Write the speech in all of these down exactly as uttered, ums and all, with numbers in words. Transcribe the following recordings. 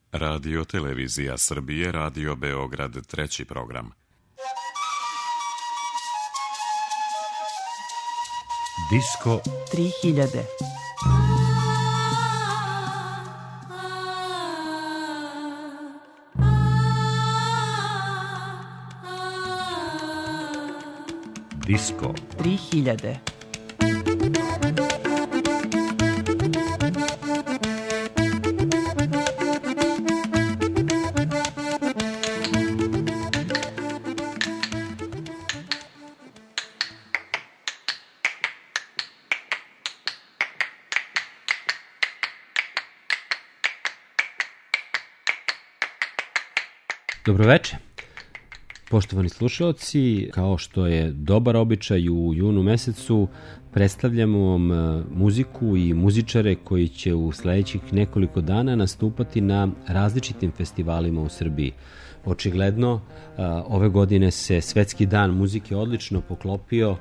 Radio Televizija Srbije, Radio Beograd, treći program. Disko tri hiljade. Disko tri hiljade. Dobroveče, poštovani slušalci, kao što je dobar običaj u junu mesecu, predstavljamo vam muziku i muzičare koji će u sledećih nekoliko dana nastupati na različitim festivalima u Srbiji. Očigledno, ove godine se Svetski dan muzike odlično poklopio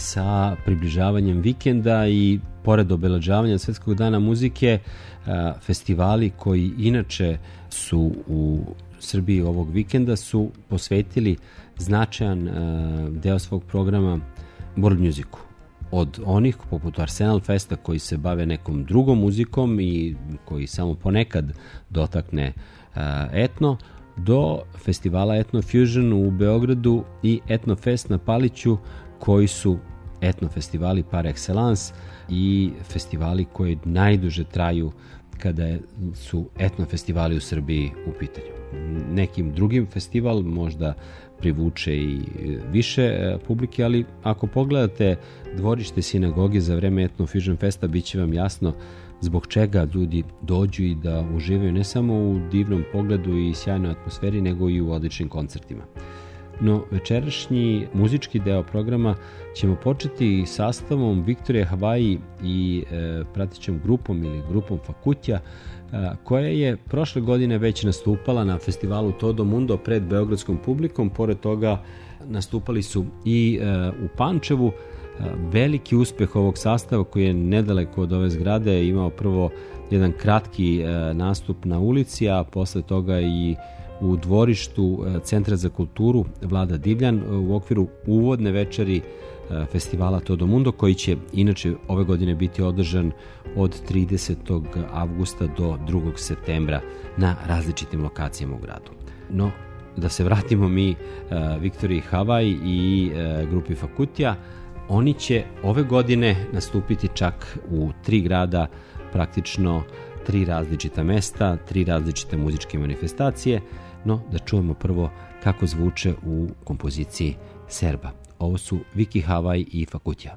sa približavanjem vikenda i pored obeležavanja Svetskog dana muzike, festivali koji inače su u Srbiji ovog vikenda su posvetili značajan uh, deo svog programa world musicu. Od onih poput Arsenal Festa koji se bave nekom drugom muzikom i koji samo ponekad dotakne uh, etno, do festivala Etno Fusion u Beogradu i Etno Fest na Paliću koji su etno festivali par excellence i festivali koji najduže traju kada su etno festivali u Srbiji u pitanju. Nekim drugim festival možda privuče i više publike, ali ako pogledate dvorište sinagoge za vreme Etno Fusion Festa, bit će vam jasno zbog čega ljudi dođu i da uživaju ne samo u divnom pogledu i sjajnoj atmosferi, nego i u odličnim koncertima. No, večerašnji muzički deo programa ćemo početi sastavom Viktorije Havaji i e, pratićem grupom ili grupom Fakutja, e, koja je prošle godine već nastupala na festivalu Todo Mundo pred beogradskom publikom. Pored toga nastupali su i e, u Pančevu. E, veliki uspeh ovog sastava koji je nedaleko od ove zgrade imao prvo jedan kratki e, nastup na ulici, a posle toga i u dvorištu Centra za kulturu Vlada Divljan u okviru uvodne večeri festivala Todo Mundo, koji će inače ove godine biti održan od tridesetog avgusta do drugog septembra na različitim lokacijama u gradu. No, da se vratimo mi Viktoriji Havaj i grupi Fakutja, oni će ove godine nastupiti čak u tri grada, praktično tri različita mesta, tri različite muzičke manifestacije. No, da čujemo prvo kako zvuče u kompoziciji Serba. Ovo su Viki Havaj i Fakutja.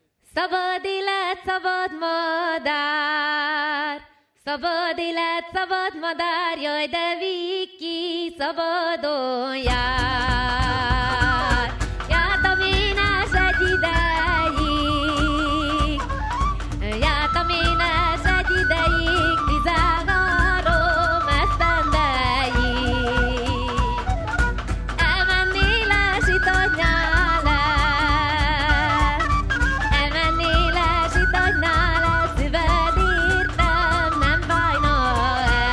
Szabad élet, szabad madár, szabad élet, szabad madár, jaj, de Viki szabadon jár. Jártam én ás egy ideig, jártam én ás egy ideig, tizenhárom esztendeig. Elmennél ásítani nyála, elmennél ásítani nyála, szíved értem nem fájna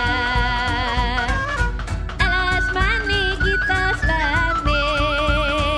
el. Eles mennék, ittes lennék,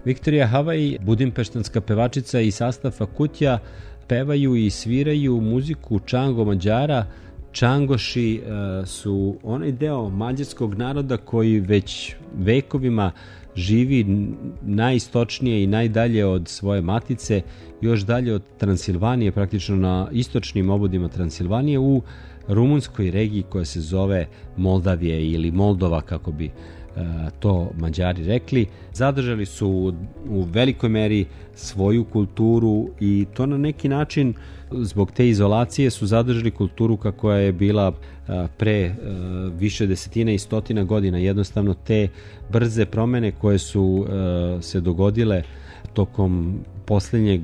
Viktorija Havaj, budimpeštanska pevačica i sastav Fakutija, pevaju i sviraju muziku Čango Mađara. Čangoši uh, su onaj deo mađarskog naroda koji već vekovima živi najistočnije i najdalje od svoje matice, još dalje od Transilvanije, praktično na istočnim obodima Transilvanije, u rumunskoj regiji koja se zove Moldavije ili Moldova, kako bi to Mađari rekli. Zadržali su u velikoj meri svoju kulturu i to na neki način zbog te izolacije su zadržali kulturu kako je bila pre više desetina i stotina godina. Jednostavno te brze promene koje su se dogodile tokom posljednjeg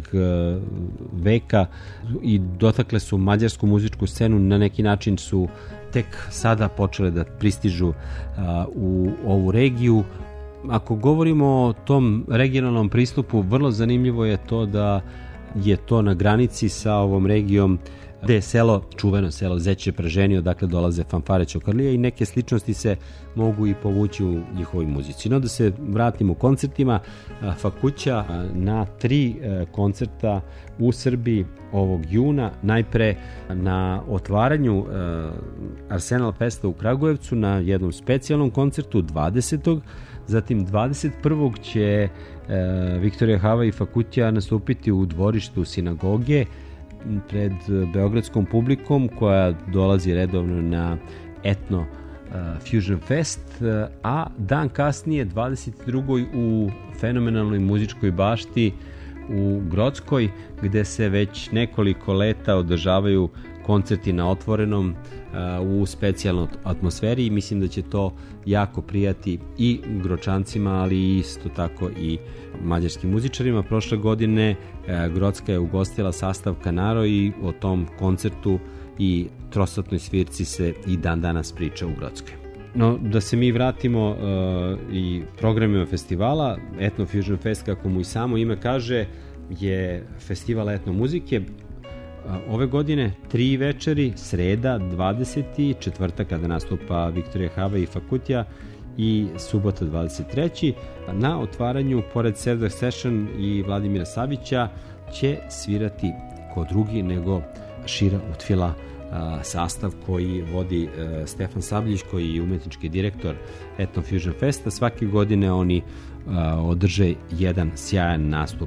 veka i dotakle su mađarsku muzičku scenu, na neki način su tek sada počele da pristižu a, u ovu regiju. Ako govorimo o tom regionalnom pristupu, vrlo zanimljivo je to da je to na granici sa ovom regijom gde je selo, čuveno selo Zeće Praženi, odakle dolaze fanfare Ćokarlije i neke sličnosti se mogu i povući u njihovoj muzici. No da se vratimo u koncertima, Fakuća na tri koncerta u Srbiji ovog juna, najpre na otvaranju Arsenal Festa u Kragujevcu na jednom specijalnom koncertu dvadesetog Zatim dvadeset prvog će Viktorija Havaj i Fakutija nastupiti u dvorištu sinagoge pred beogradskom publikom koja dolazi redovno na Etno uh, Fusion Fest, uh, a dan kasnije dvadeset drugog u fenomenalnoj muzičkoj bašti u Grockoj, gde se već nekoliko leta održavaju koncerti na otvorenom uh, u specijalnoj atmosferi i mislim da će to jako prijati i Gročancima, ali isto tako i mađarskim muzičarima. Prošle godine uh, Grocka je ugostila sastav Kanaro i o tom koncertu i trosatnoj svirci se i dan danas priča u Grockoj. No, da se mi vratimo uh, i programima festivala, Etno Fusion Fest, kako mu i samo ime kaže, je festival etno muzike. Ove godine tri večeri, sreda dvadeseti četvrtak kada nastupa Viktorija Havaj i Fakutija i subota dvadeset treći Na otvaranju, pored Sevdah Session i Vladimira Savića, će svirati ko drugi nego Šira Utfila, sastav koji vodi Stefan Sabljić, koji je umetnički direktor Etno Fusion Festa. Svake godine oni održe jedan sjajan nastup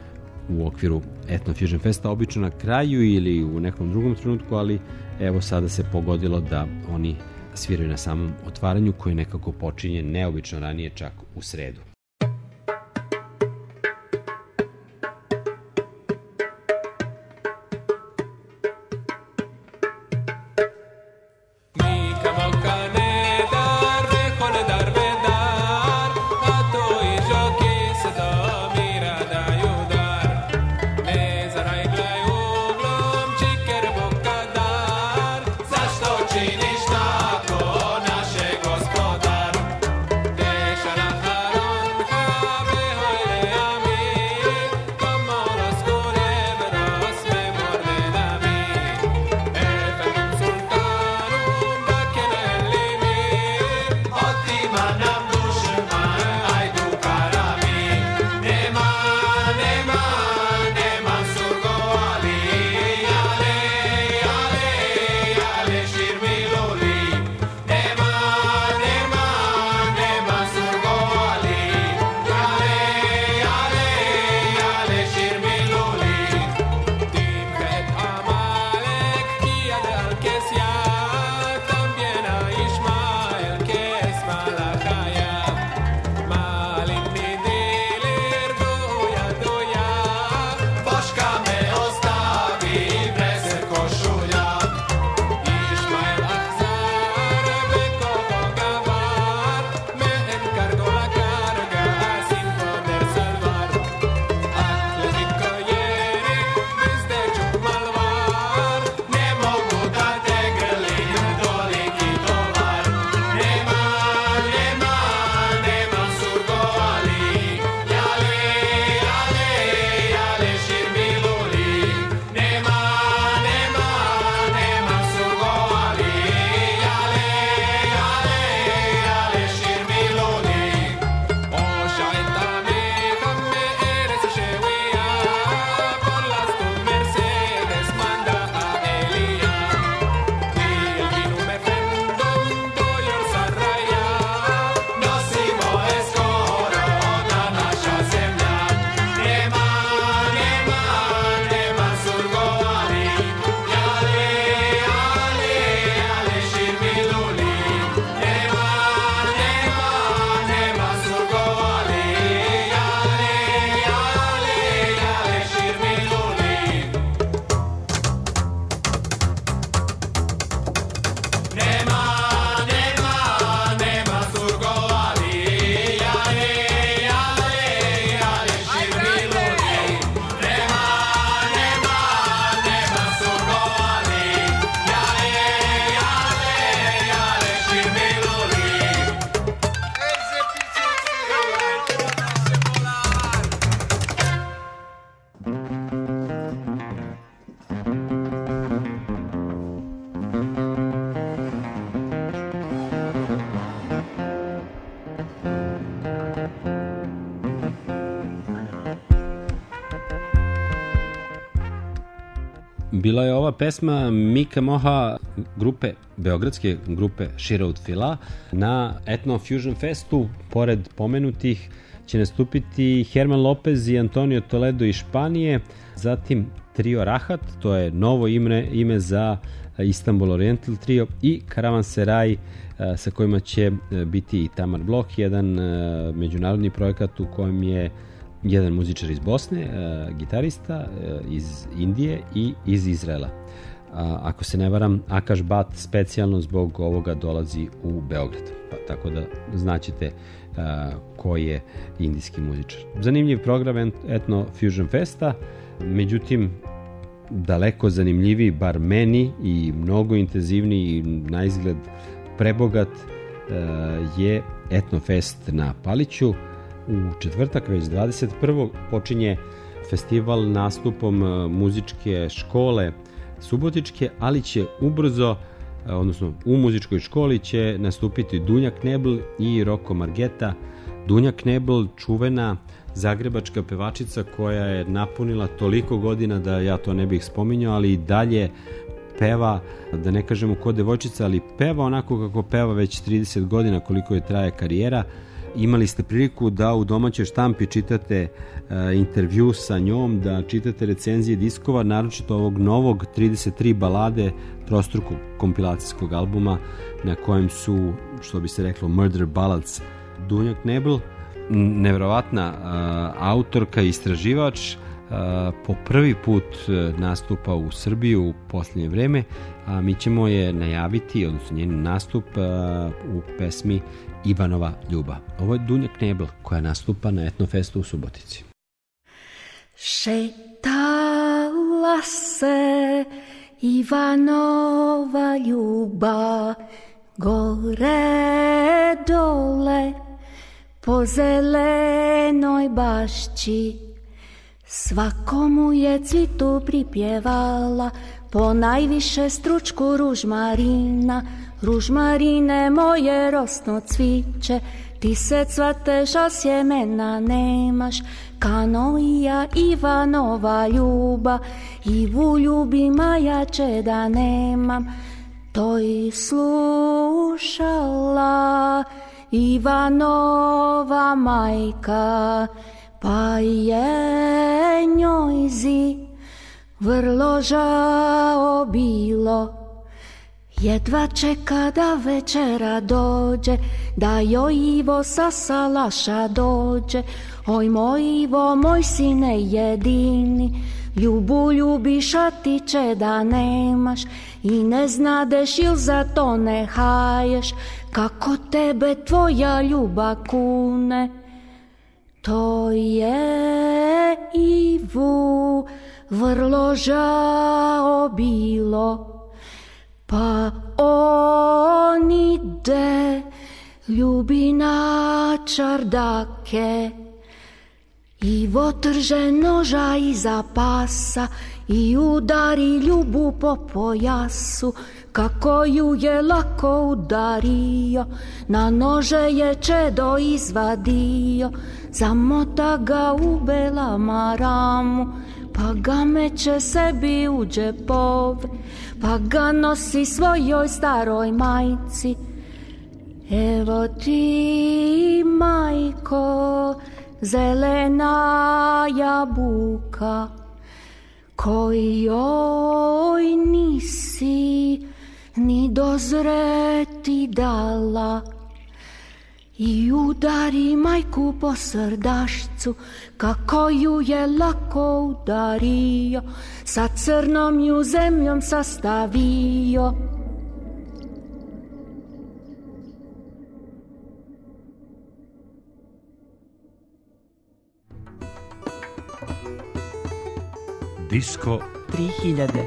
u okviru Etno Fusion Festa, obično na kraju ili u nekom drugom trenutku, ali evo sada se pogodilo da oni sviraju na samom otvaranju koji nekako počinje neobično ranije, čak u sredu. Činiš tako naše gospodar, Deša na Haron Bila je ova pesma Mika Moha grupe, beogradske grupe Shirot Fila. Na Etno Fusion Festu, pored pomenutih, će nastupiti Herman Lopez i Antonio Toledo iz Španije, zatim Trio Rahat, to je novo ime, ime za Istanbul Oriental Trio, i Karavanserai, sa kojima će biti i Tamar Blok, jedan međunarodni projekat u kojem je jedan muzičar iz Bosne, gitarista iz Indije i iz Izraela. Ako se ne varam, Akash Bat specijalno zbog ovoga dolazi u Beograd, pa tako da znaćete ko je indijski muzičar. Zanimljiv program Etno Fusion Festa, međutim daleko zanimljiviji, bar meni, i mnogo intenzivniji i na izgled prebogat je Etnofest na Paliću. U četvrtak, već dvadeset prvog počinje festival nastupom muzičke škole Subotičke, ali će ubrzo, odnosno u muzičkoj školi će nastupiti Dunja Knebel i Roko Margeta. Dunja Knebel, čuvena zagrebačka pevačica koja je napunila toliko godina da ja to ne bih spominjao, ali i dalje peva, da ne kažemo ko devojčica, ali peva onako kako peva već trideset godina koliko je traje karijera. Imali ste priliku da u domaćoj štampi čitate uh, intervju sa njom, da čitate recenzije diskova, naročito ovog novog trideset tri balade trostrukog kompilacijskog albuma na kojem su, što bi se reklo, Murder Ballads. Dunja Knebel, nevjerovatna uh, autorka i istraživač, uh, po prvi put nastupa u Srbiju u posljednje vreme, a mi ćemo je najaviti, odnosno njen nastup uh, u pesmi Ivanova ljubav. Ovo je Dunja Knebel koja nastupa na Etnofestu u Subotici. Šetala se Ivanova ljubav gore dole po zelenoj bašći, svakomu je cvitu pripjevala, po najviše stručku ružmarina. Ružmarine moje rosno cviće, ti se cvateš, a sjemena nemaš. Kano i ja Ivanova ljuba, Ivu ljubim, a ja čeda nemam. To i slušala Ivanova majka, pa je njoj zi vrlo žao bilo. Jedva čeka da večera dođe, da joj Ivo sa salaša dođe. Oj moj Ivo, moj sine jedini, ljubu ljubiš, a ti čeda nemaš. I ne znadeš il za to ne haješ, kako tebe tvoja ljubav kune. To je Ivu vrlo žao bilo, pa on ide, ljubi na čardake. Ivo trže noža iza pasa i udari ljubu po pojasu. Kako ju je lako udario, na nože je čedo izvadio. Zamota ga u bela maramu, pa ga meće sebi u džepove, pa ga nosi svojoj staroj majci. Evo ti, majko, zelena jabuka, kojoj nisi ni dozreti dala. I udari majku po srdašcu, kako ju je lako udario, sa crnom ju zemljom sastavio. Disko tri hiljade.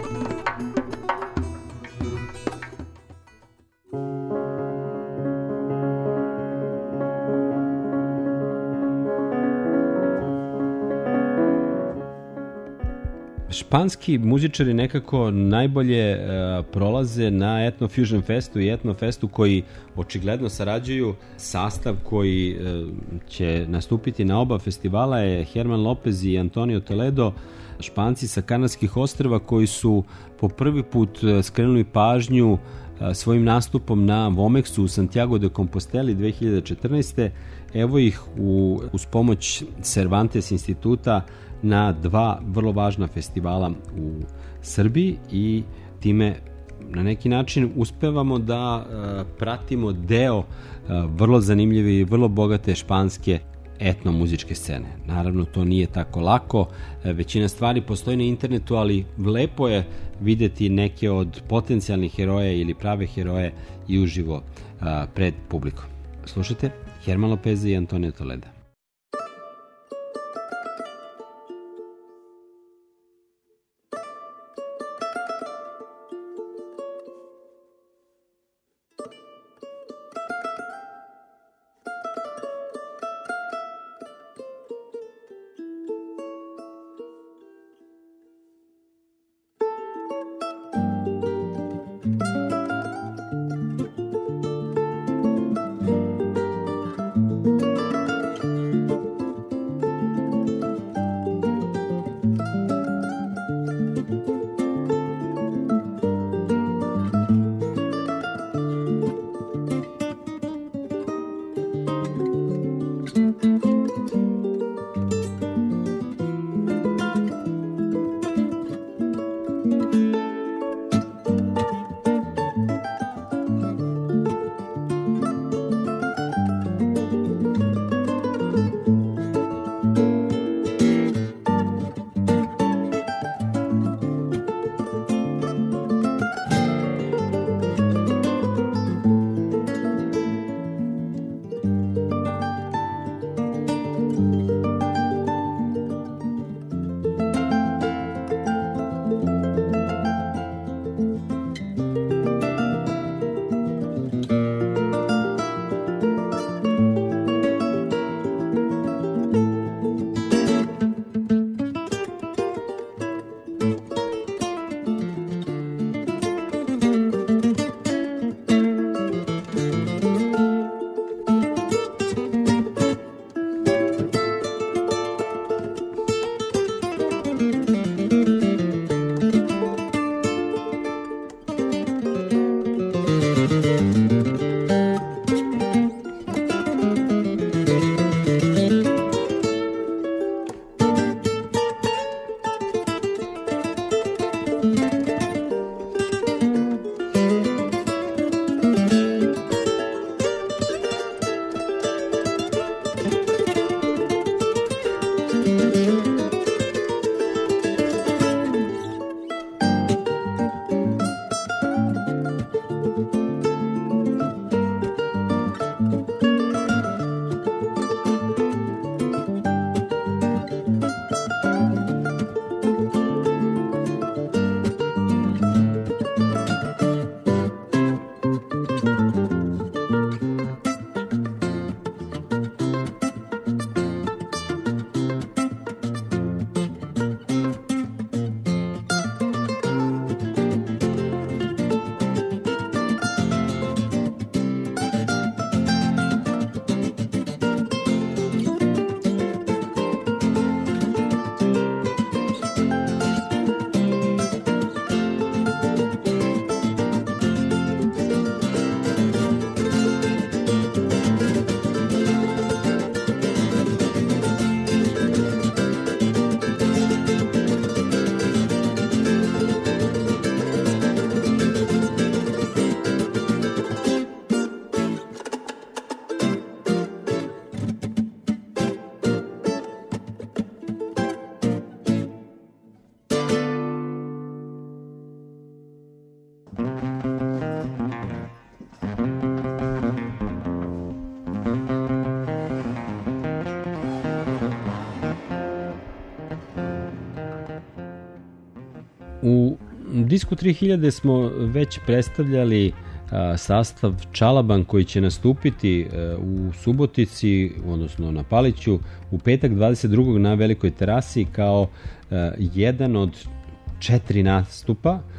Španski muzičari nekako najbolje uh, prolaze na Etno Fusion Festu i Etno Festu koji očigledno sarađuju. Sastav koji uh, će nastupiti na oba festivala je Herman Lopez i Antonio Toledo. Španci sa Kanarskih ostrva koji su po prvi put skrenuli pažnju svojim nastupom na Vomexu u Santiago de Composteli dve hiljade četrnaeste. Evo ih u, uz pomoć Cervantes instituta na dva vrlo važna festivala u Srbiji i time na neki način uspevamo da uh, pratimo deo uh, vrlo zanimljive i vrlo bogate španske etnomuzičke scene. Naravno, to nije tako lako. Većina stvari postoji na internetu, ali lepo je videti neke od potencijalnih heroja ili prave heroje i uživo uh, pred publikom. Slušajte Herman Lopeza i Antonio Toleda. U Disku tri hiljade smo već predstavljali a, sastav Čalaban koji će nastupiti a, u Subotici, odnosno na Paliću, u petak dvadeset drugog na Velikoj terasi kao a, jedan od četiri nastupa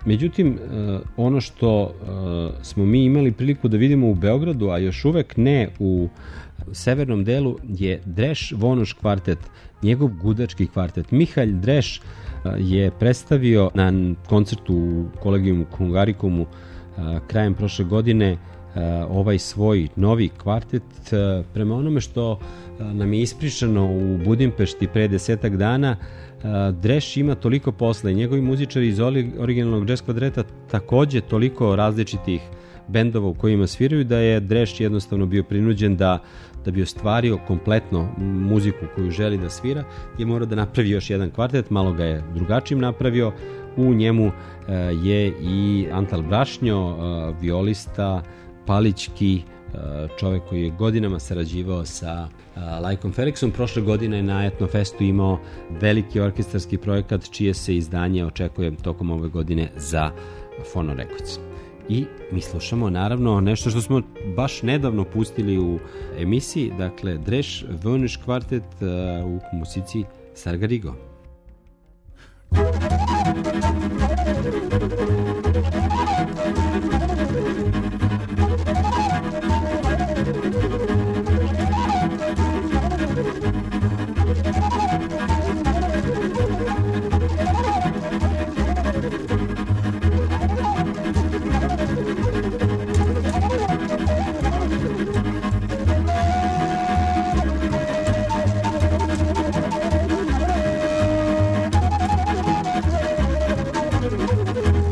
Međutim, ono što smo mi imali priliku da vidimo u Beogradu, a još uvek ne u severnom delu, je Dreš Vonoš kvartet, njegov gudački kvartet. Mihalj Dreš je predstavio na koncertu u Kolegijumu Hungarikumu krajem prošle godine ovaj svoj novi kvartet. Prema onome što nam je ispričano u Budimpešti pre desetak dana, Dreš ima toliko posla i njegovi muzičari iz originalnog jazz kvadreta takođe toliko različitih bendova u kojima sviraju, da je Dreš jednostavno bio prinuđen da da bi ostvario kompletno muziku koju želi da svira, je morao da napravi još jedan kvartet, malo ga je drugačijim napravio. U njemu je i Antal Brašnjo, violista, palićki, čovek koji je godinama sarađivao sa Lajkom Felixom. Prošle godine je na Etnofestu imao veliki orkestarski projekat čije se izdanje očekuje tokom ove godine za Fono Records. I mi slušamo naravno nešto što smo baš nedavno pustili u emisiji, dakle Dreš Vonoš kvartet u muzici Sargarigo. Thank you.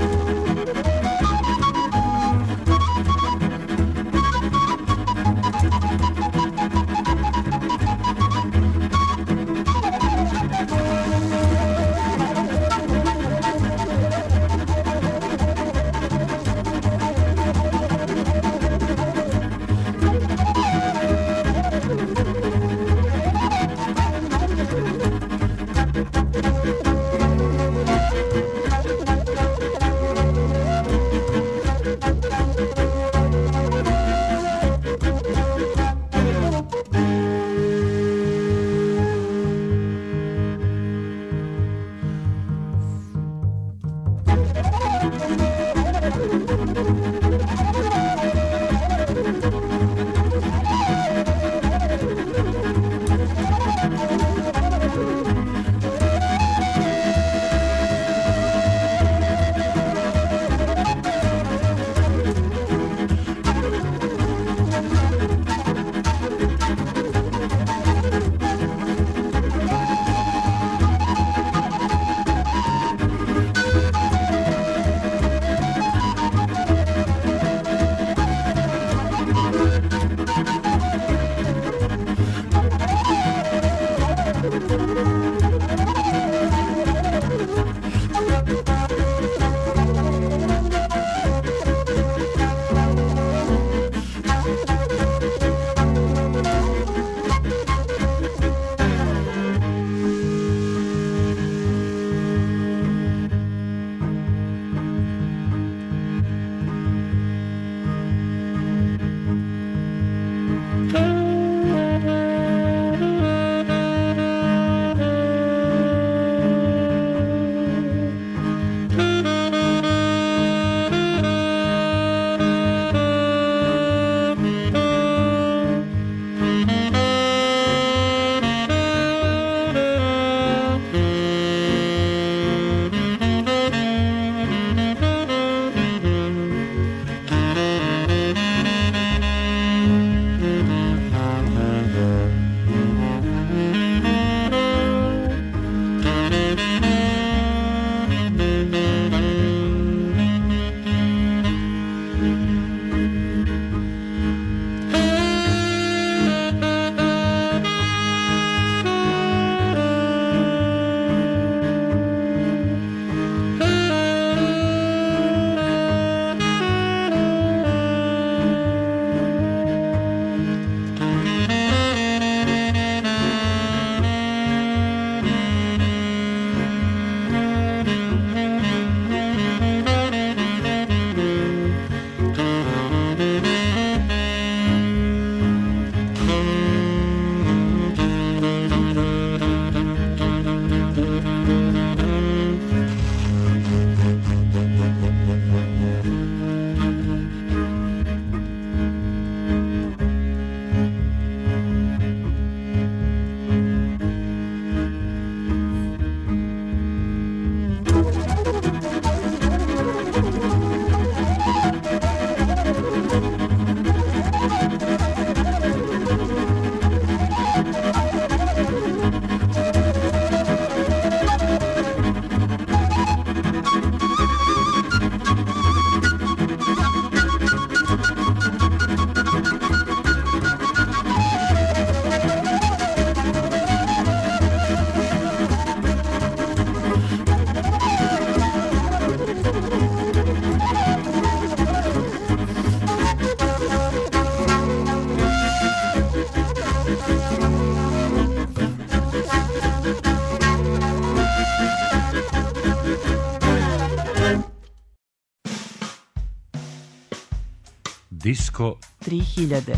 Disko tri hiljade.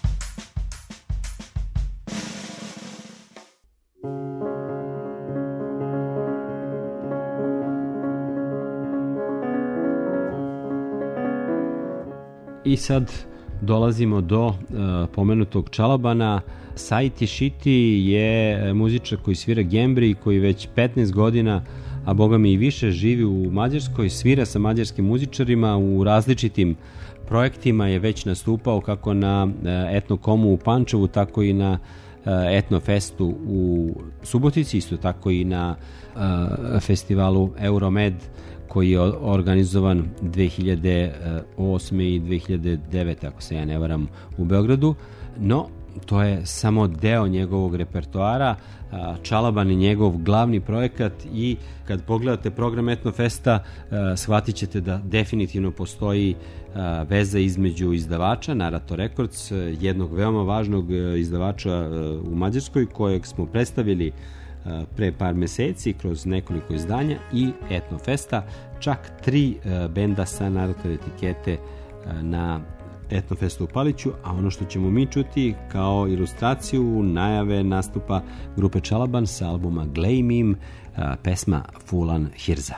I sad dolazimo do uh, pomenutog Čalabana. Saiti Šiti je muzičar koji svira gembri i koji već petnaest godina, a boga mi i više, živi u Mađarskoj, svira sa mađarskim muzičarima u različitim projektima, je već nastupao kako na uh, Etnokomu u Pančevu, tako i na uh, Etnofestu u Subotici, isto tako i na uh, festivalu Euromed koji je organizovan dve hiljade osme i dve hiljade devete, ako se ja ne varam, u Beogradu. No, to je samo deo njegovog repertoara. Čalaban je njegov glavni projekat i kad pogledate program Etnofesta, shvatit ćete da definitivno postoji veza između izdavača Narato Records, jednog veoma važnog izdavača u Mađarskoj, kojeg smo predstavili pre par meseci kroz nekoliko izdanja, i Etnofesta, čak tri benda sa Naratove etikete na Etnofestu u Paliću, a ono što ćemo mi čuti kao ilustraciju najave nastupa grupe Čalaban sa albuma Glejmim, pesma Fulan Hirza.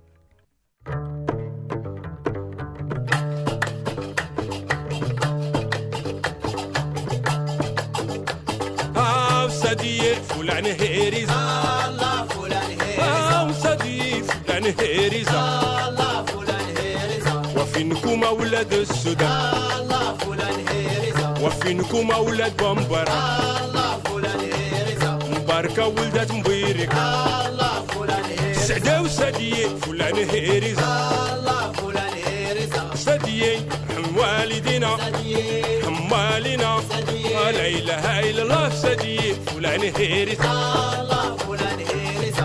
صديق فلان هيريزا الله فلان هيريزا صديق فلان هيريزا الله فلان هيريزا وفينكم أولاد السودان الله فلان هيريزا وفينكم أولاد بمبرا الله فلان هيريزا مباركة ولدت مبيرك الله فلان هيريزا سعدة وصديق فلان هيريزا الله فلان هيريزا صديق هم والدينا هم والنا لا إله إلا الله صديق فلان هيريزا الله فلان هيريزا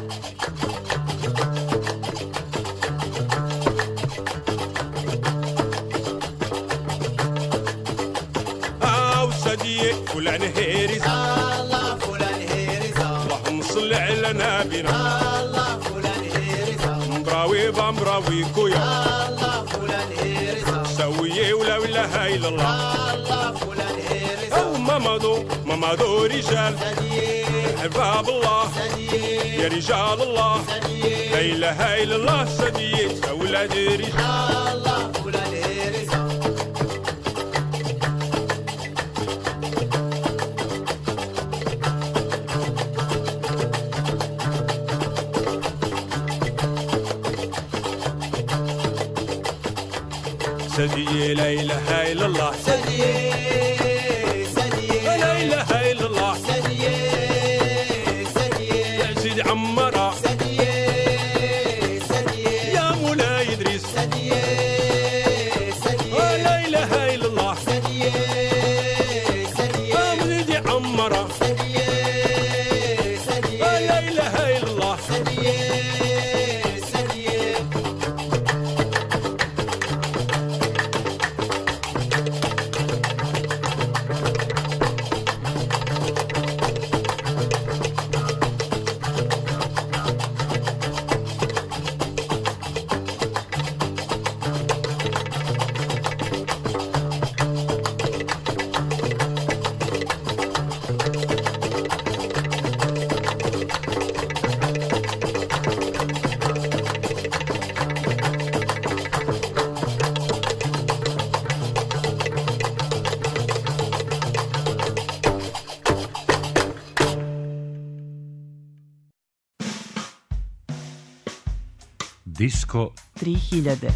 أو صديق فلان هيريزا الله فلان هيريزا اللهم صل على نبينا الله فلان هيريزا مبراوي بمبراوي كويا الله فلان هيريزا سويه ولا إله إلا الله الله فلان مامادو مامادو رجال أحباب الله يا رجال الله لا إله إلا الله صديق أولاد رجال الله فلان هيريزا صديق لا إله إلا الله صديق عمرا سديه سديه يا مولاي ادريس سديه سديه لا اله الا الله سديه سديه امجد عمرا سديه سديه لا اله الا الله سديه سديه Disko tri hiljade.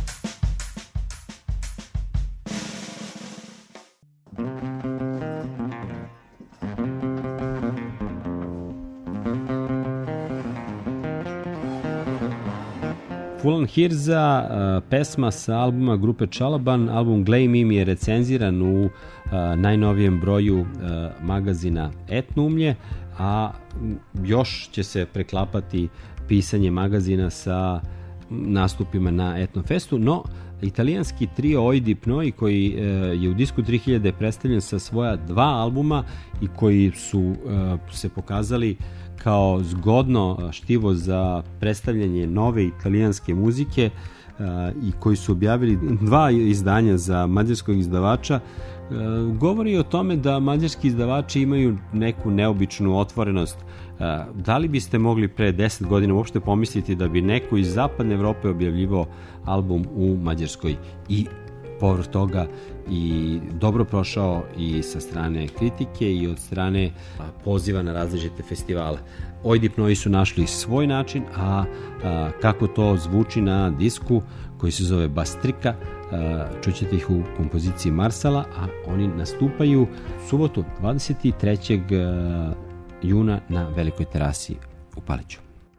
Fulan Hirza, pesma sa albuma grupe Čalaban. Album Glejmim je recenziran u najnovijem broju magazina Etnoumlje, a još će se preklapati pisanje magazina sa nastupima na Etnofestu, no italijanski trio Oidi Pnoi, koji je u Disku tri hiljade predstavljen sa svoja dva albuma i koji su se pokazali kao zgodno štivo za predstavljanje nove italijanske muzike, i koji su objavili dva izdanja za mađarskog izdavača, govori o tome da mađarski izdavači imaju neku neobičnu otvorenost. Da li biste mogli pre deset godina uopšte pomisliti da bi neko iz zapadne Evrope objavljivao album u Mađarskoj? I povrh toga i dobro prošao i sa strane kritike i od strane poziva na različite festivale. Ojdipnoji su našli svoj način, a, a kako to zvuči na disku koji se zove Bastrika, čućete ih u kompoziciji Marsala, a oni nastupaju subotu dvadeset trećeg juna na Velikoj terasi u Paliću.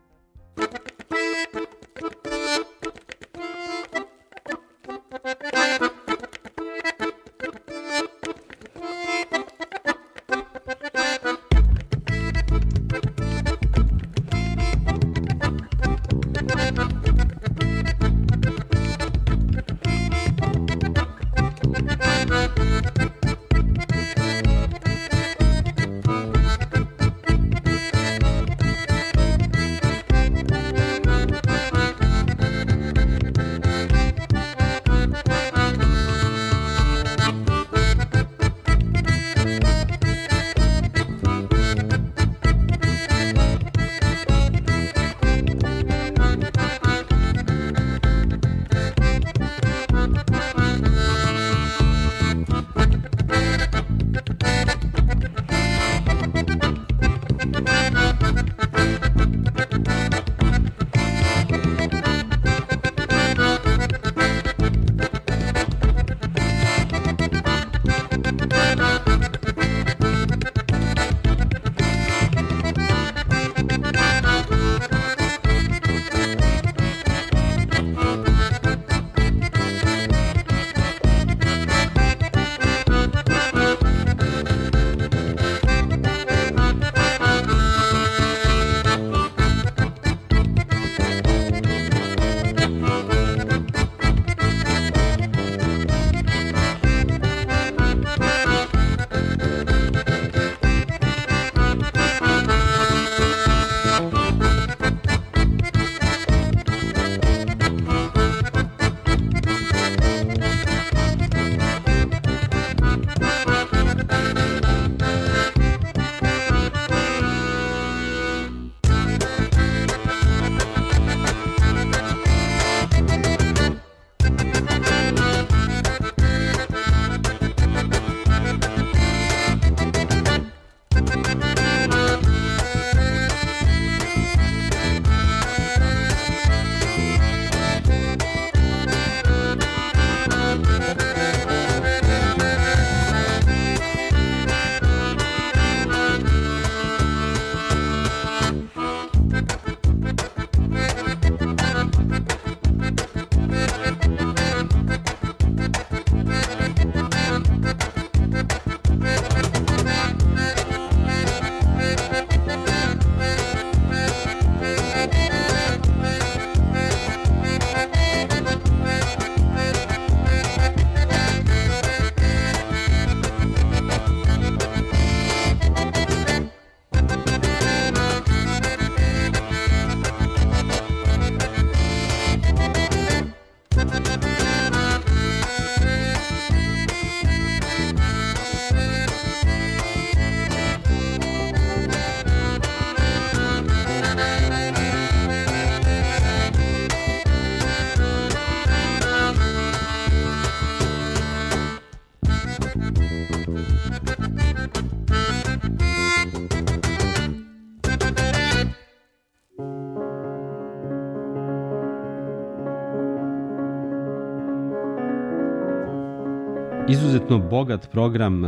Izuzetno bogat program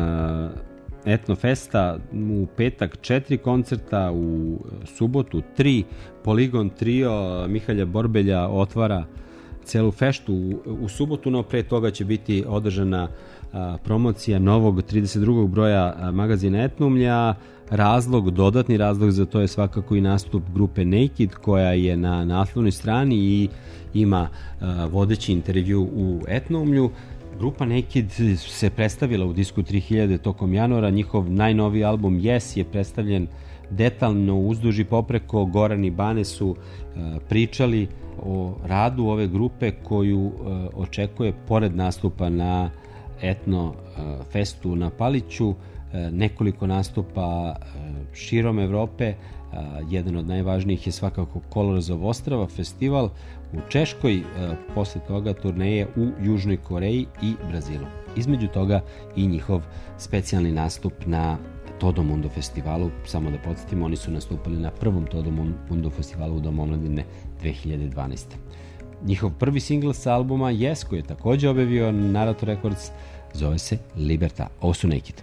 Etnofesta, u petak četiri koncerta, u subotu tri, Poligon trio Mihalja Borbelja otvara celu feštu. U subotu, no pre toga će biti održana promocija novog trideset drugog broja magazina Etnomlja. Razlog, dodatni razlog za to je svakako i nastup grupe Naked, koja je na naslovnoj strani i ima vodeći intervju u Etnomlju. Grupa Naked se predstavila u Disku tri hiljade tokom januara. Njihov najnoviji album Yes je predstavljen detaljno uzduž i popreko. Goran i Bane su pričali o radu ove grupe koju očekuje pored nastupa na etno festu na Paliću, nekoliko nastupa širom Evrope. Jedan od najvažnijih je svakako Kolorzov Ostrava festival u Češkoj, posle toga turneje u Južnoj Koreji i Brazilu. Između toga i njihov specijalni nastup na Todo Mundo festivalu. Samo da podsjetimo, oni su nastupali na prvom Todo Mundo festivalu u Domu omladine dve hiljade dvanaeste. Njihov prvi singl sa albuma Yes, koji je takođe objavio Narrator Records, zove se Libertà. Ovo su Naked.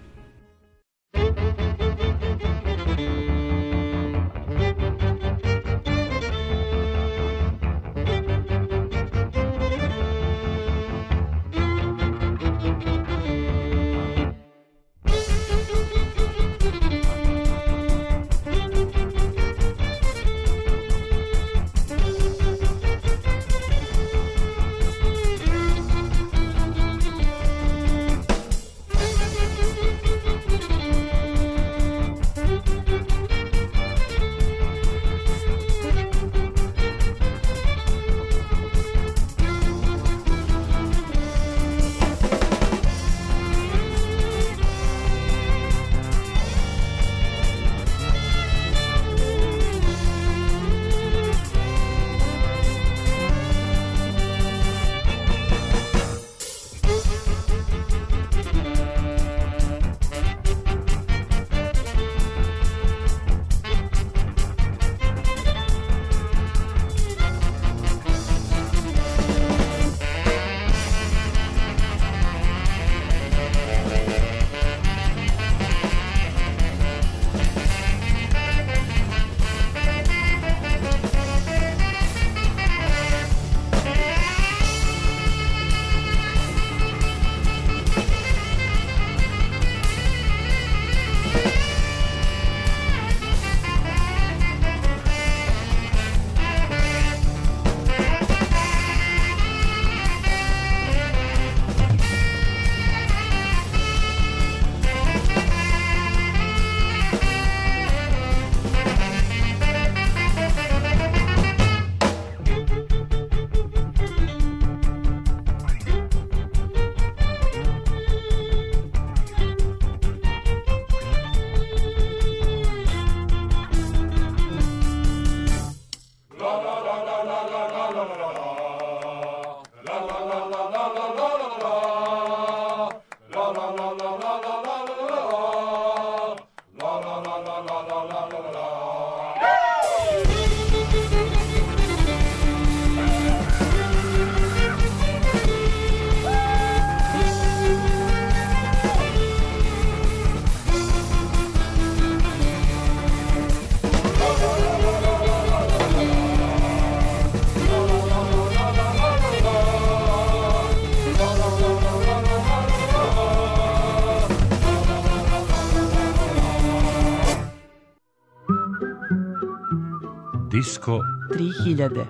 Disko tri hiljade.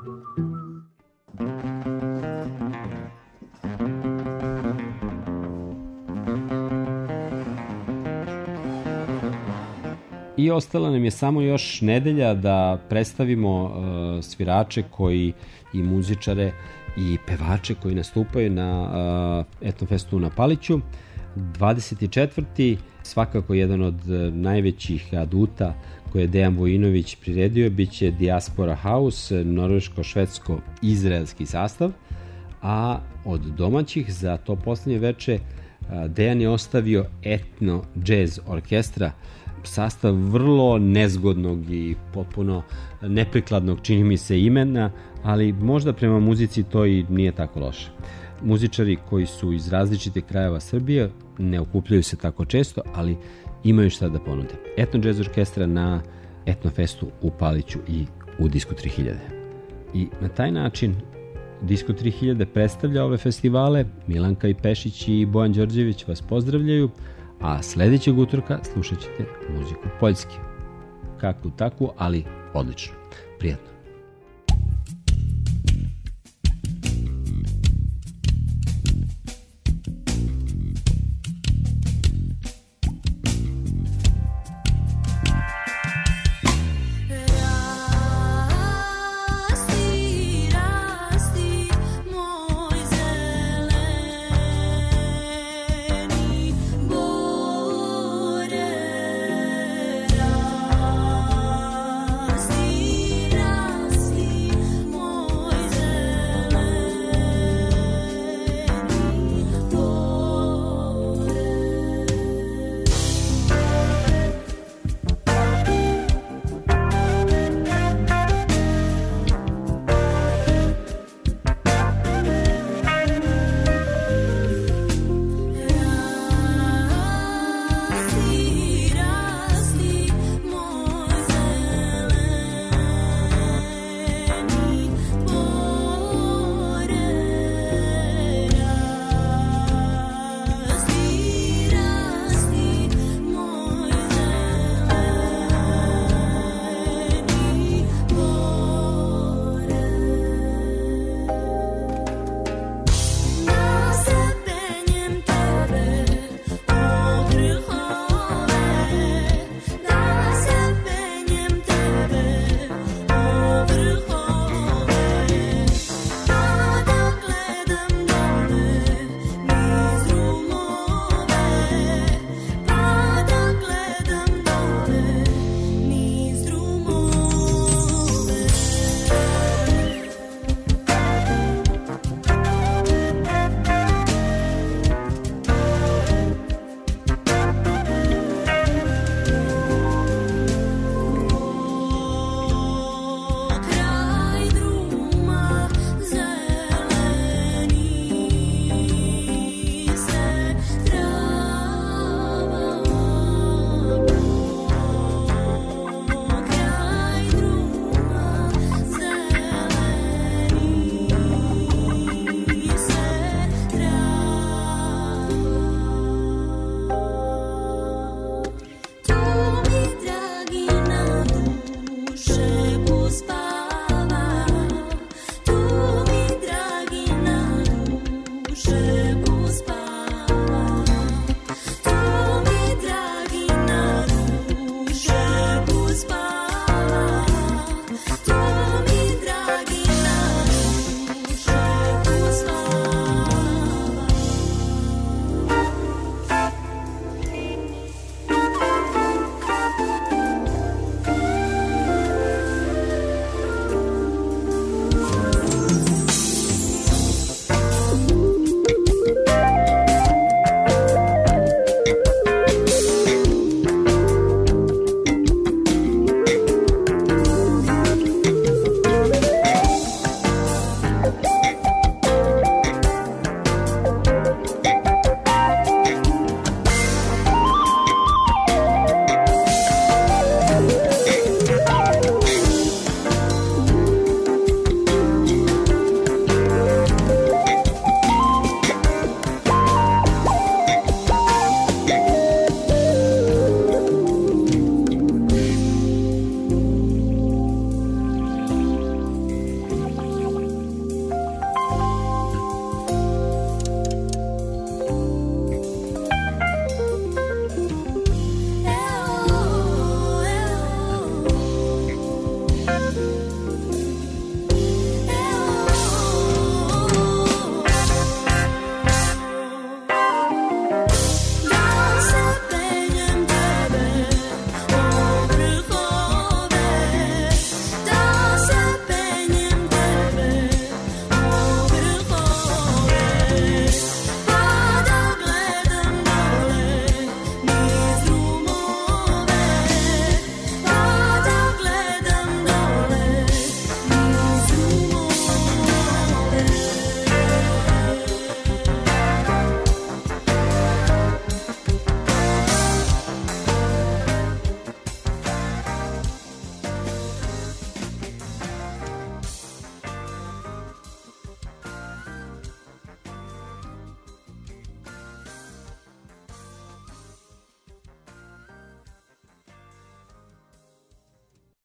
I ostala nam je samo još nedelja da predstavimo uh, svirače koji i muzičare i pevače koji nastupaju na uh, Etnofestu na Paliću. dvadeset četvrti svakako jedan od najvećih aduta koje je Dejan Vojinović priredio biće Diaspora House, norveško-švedsko-izraelski sastav, a od domaćih za to poslednje veče Dejan je ostavio etno jazz orkestra, sastav vrlo nezgodnog i potpuno neprikladnog, čini mi se, imena, ali možda prema muzici to i nije tako loše. Muzičari koji su iz različitih krajeva Srbije ne okupljaju se tako često, ali imaju šta da ponude. Etno jazz orkestra na Etnofestu u Paliću i u Disku tri hiljade. I na taj način Disco tri hiljade predstavlja ove festivale. Milanka i Pešić i Bojan Đorđević vas pozdravljaju, a sledećeg utorka slušat ćete muziku Poljske. Kakvu takvu, ali odlično. Prijatno.